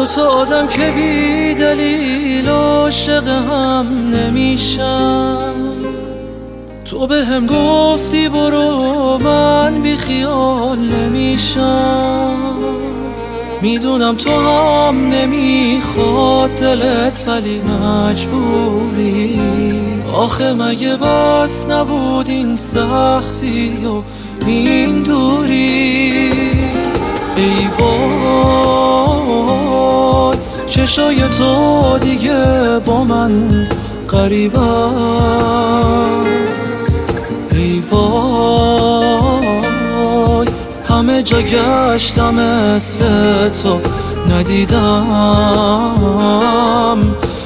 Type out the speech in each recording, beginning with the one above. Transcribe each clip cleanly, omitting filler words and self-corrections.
تا آدم که بی دلیل عاشق هم نمیشم. تو به هم گفتی برو من بی خیال نمیشم. میدونم تو هم نمیخواد دلت ولی مجبوری. آخه مگه بس نبود این سختی و این دوری؟ ای وای چشای تو دیگه با من غریب است. ای وای همه جا گشتم مثل تو ندیدم.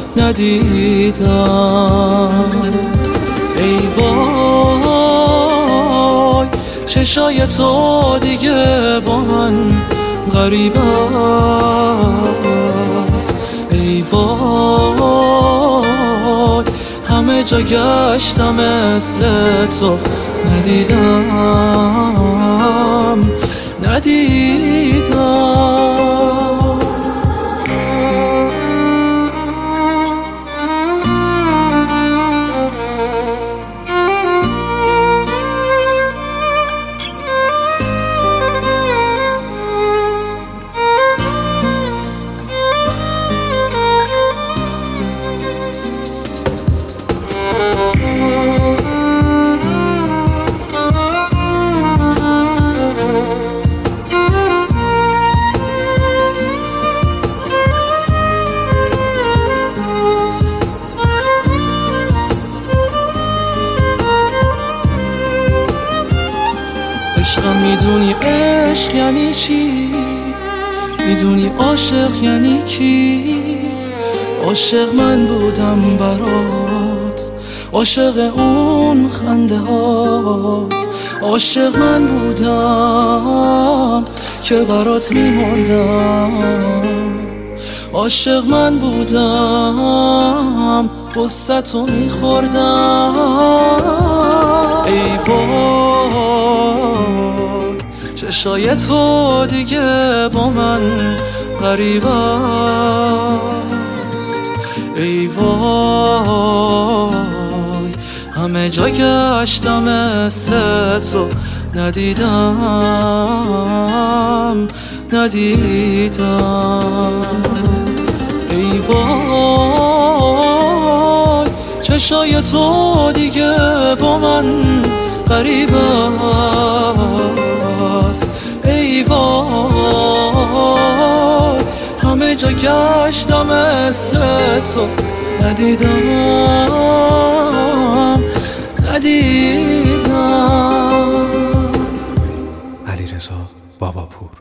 ای وای چشای تو دیگه با من غریب است. ای وای همه جا گشتم مثل تو ندیدم. عشقم میدونی عشق یعنی چی؟ میدونی عاشق یعنی کی؟ عاشق من بودم برات، عاشق اون خنده هات. عاشق من بودم که برات میمردم. عاشق من بودم قصتو میخوردم. ای وای چشای تو دیگه با من غریب است. ای وای همه جا گشتم مثل تو ندیدم. ای وای چشای تو دیگه با من غریب است. ای وای همه جا گشتم مثل تو ندیدم. علیرضا باباپور.